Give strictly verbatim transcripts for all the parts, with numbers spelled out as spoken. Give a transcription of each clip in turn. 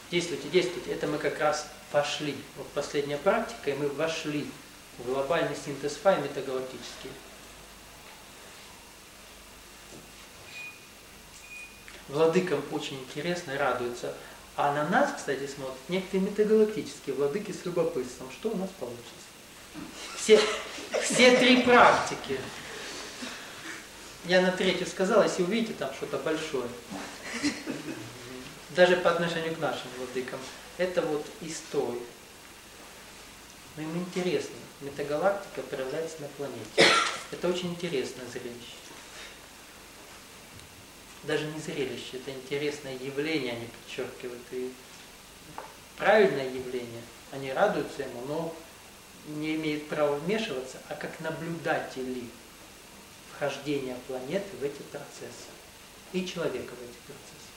Действуйте, действуйте. Это мы как раз вошли. Вот последняя практика, и мы вошли в глобальный синтез Фа и метагалактический. Владыкам очень интересно и радуются. А на нас, кстати, смотрят некоторые метагалактические владыки с любопытством. Что у нас получится? Все, все три практики. Я на третью сказал, если увидите там что-то большое, даже по отношению к нашим владыкам, это вот история. Но им интересно. Метагалактика проявляется на планете. Это очень интересное зрелище. Даже не зрелище, это интересное явление, они подчеркивают. И правильное явление, они радуются ему, но не имеют права вмешиваться, а как наблюдатели вхождения планеты в эти процессы. И человека в эти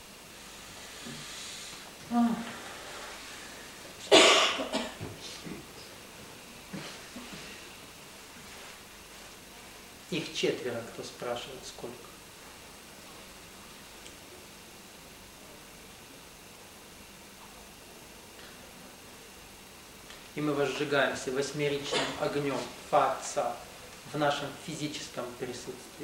процессы. Их четверо, кто спрашивает, сколько. И мы возжигаемся восьмеричным огнем Фа Отца в нашем физическом присутствии.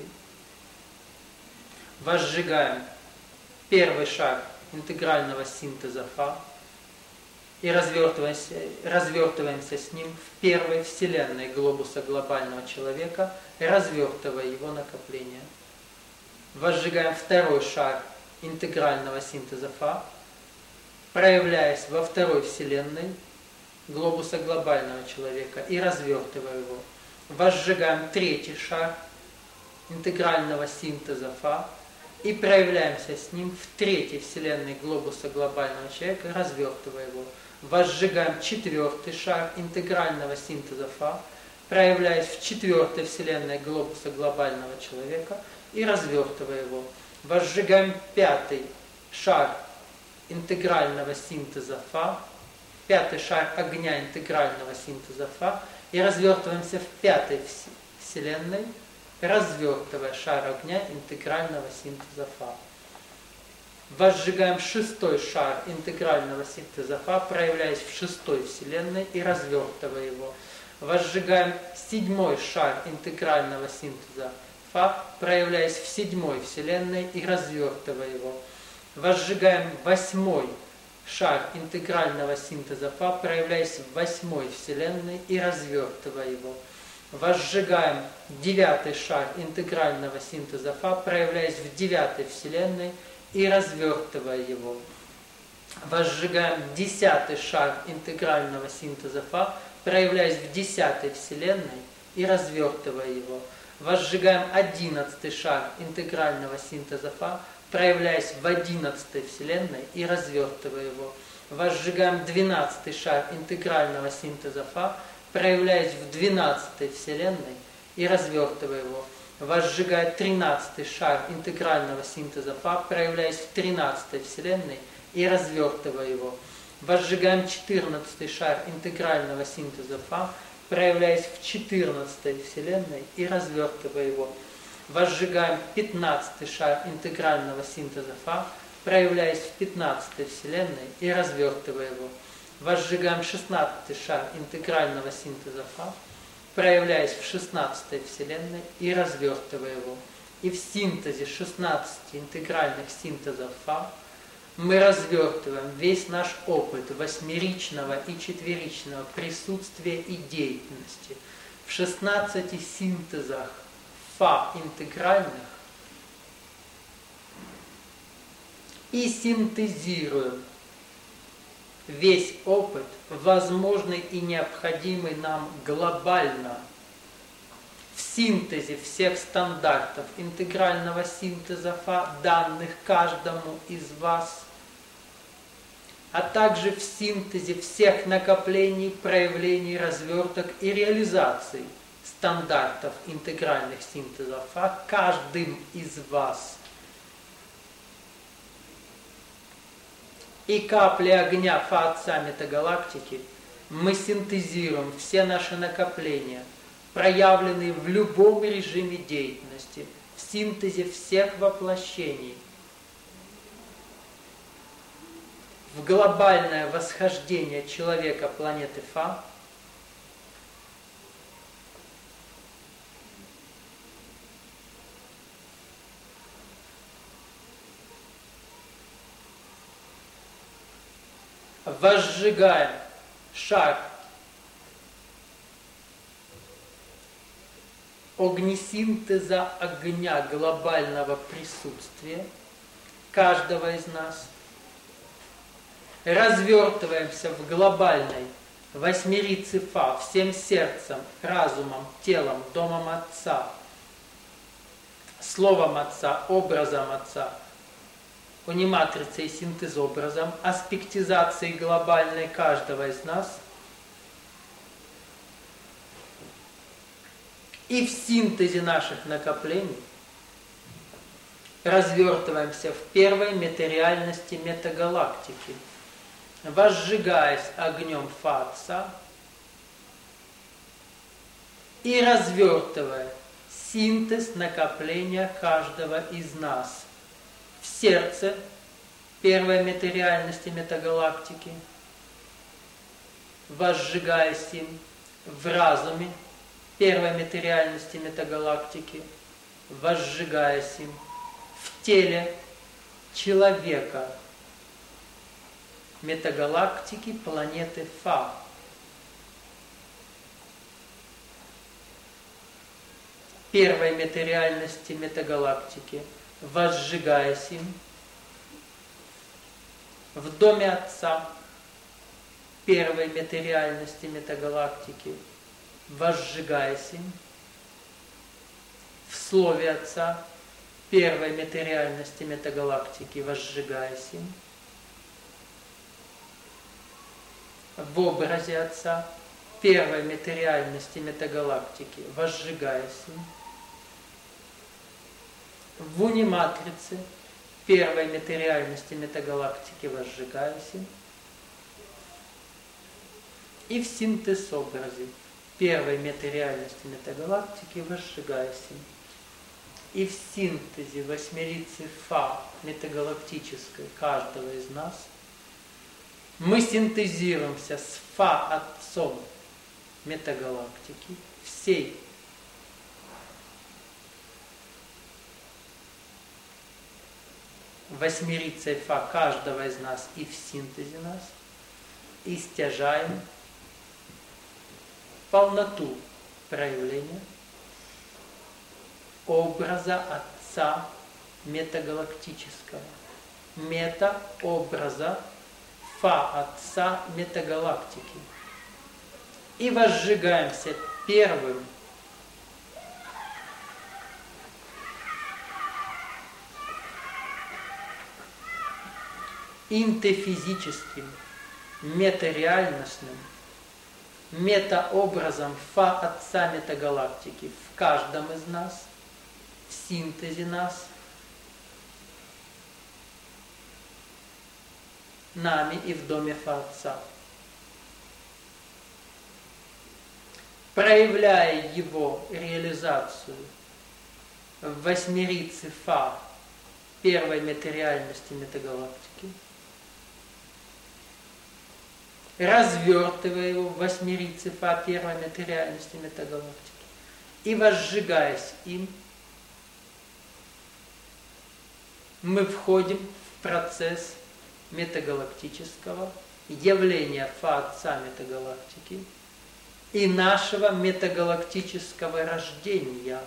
Возжигаем первый шаг интегрального синтеза Фа и развертываемся, развертываемся с ним в первой вселенной глобуса глобального человека, развертывая его накопление. Возжигаем второй шаг интегрального синтеза Фа, проявляясь во второй вселенной глобуса глобального человека и развертывая его. Возжигаем третий шар интегрального синтеза Фа и проявляемся с ним в третьей вселенной глобуса глобального человека, развертывая его. Возжигаем четвертый шар интегрального синтеза Фа, проявляясь в четвертой вселенной глобуса глобального человека и развертывая его. Возжигаем пятый шар интегрального синтеза Фа, пятый шар огня интегрального синтеза Фа и развертываемся в пятой вселенной, развертывая шар огня интегрального синтеза Фа. Возжигаем шестой шар интегрального синтеза Фа, проявляясь в шестой вселенной и развертывая его. Возжигаем седьмой шар интегрального синтеза Фа, проявляясь в седьмой вселенной и развертывая его. Возжигаем восьмой шар интегрального синтеза Фа, проявляясь в восьмой вселенной и развертывая его. Возжигаем девятый шар интегрального синтеза Фа, проявляясь в девятой вселенной и развертывая его. Возжигаем десятый шар интегрального синтеза Фа, проявляясь в десятой вселенной и развертывая его. Возжигаем одиннадцатый шар интегрального синтеза Фа, проявляясь в одиннадцатой вселенной и развертывая его. Возжигаем двенадцатый шар интегрального синтеза Фа, проявляясь в двенадцатой вселенной и развертывая его. Возжигая тринадцатый шар интегрального синтеза Фа, проявляясь в тринадцатой вселенной и развертывая его. Возжигаем четырнадцатый шар интегрального синтеза Фа, проявляясь в четырнадцатой вселенной и развертывая его. Возжигаем пятнадцатый шар интегрального синтеза Фа, проявляясь в пятнадцатой вселенной и развертывая его. Возжигаем шестнадцатый шар интегрального синтеза Фа, проявляясь в шестнадцатой вселенной и развертывая его. И в синтезе шестнадцати интегральных синтезов Фа мы развертываем весь наш опыт восьмеричного и четверичного присутствия и деятельности. В шестнадцати синтезах Фа интегральных и синтезируем весь опыт, возможный и необходимый нам глобально, в синтезе всех стандартов интегрального синтеза Фа, данных каждому из вас, а также в синтезе всех накоплений, проявлений, разверток и реализаций стандартов интегральных синтезов Фа каждым из вас. И капли огня Фа Отца метагалактики мы синтезируем все наши накопления, проявленные в любом режиме деятельности, в синтезе всех воплощений. в глобальное восхождение человека планеты Фа, возжигаем шар огнесинтеза огня глобального присутствия каждого из нас, развертываемся в глобальной восьмерице Фа всем сердцем, разумом, телом, домом Отца, словом Отца, образом Отца, униматрицей, синтезобразом, аспектизацией глобальной каждого из нас. И в синтезе наших накоплений развертываемся в первой метареальности метагалактики, возжигаясь огнем Фа Отца и развертывая синтез накопления каждого из нас в сердце первой метареальности метагалактики, возжигаясь им в разуме первой материальности метагалактики, возжигаясь им в теле человека метагалактики планеты Фа. Первой материальности метагалактики, возжигаясь им в доме Отца первой материальности метагалактики, возжигаясь им в Слове Отца первой материальности метагалактики, возжигаясь им в образе Отца первой материальности метагалактики, возжигаясь им в униматрице первой материальности метагалактики, возжигаясь им и в синтез-образе первой материальности метагалактики, возжигаясь им. И в синтезе восьмерицы Фа метагалактической каждого из нас мы синтезируемся с Фа Отцом метагалактики, всей восьмерицей Фа каждого из нас и в синтезе нас, и стяжаем полноту проявления образа Отца метагалактического, метаобраза Фа Отца метагалактики. И возжигаемся первым интефизическим, метареальностным метаобразом Фа Отца метагалактики в каждом из нас, в синтезе нас, нами и в доме Фа Отца, проявляя его реализацию в восьмерице Фа первой материальности метагалактики, развертывая его в восьмерице Фа первой материальности метагалактики и возжигаясь им, мы входим в процесс метагалактического явления Фа Отца метагалактики и нашего метагалактического рождения.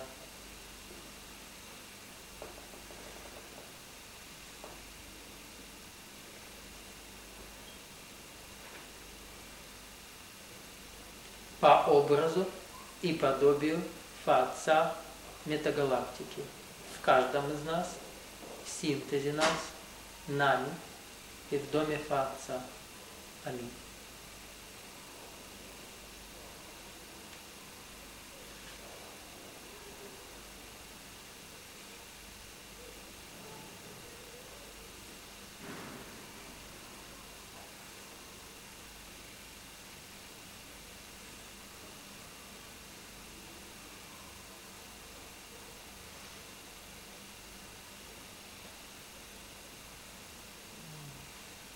По образу и подобию Фа Отца метагалактики в каждом из нас, в синтезе нас, нами и в доме Фа Отца. Аминь.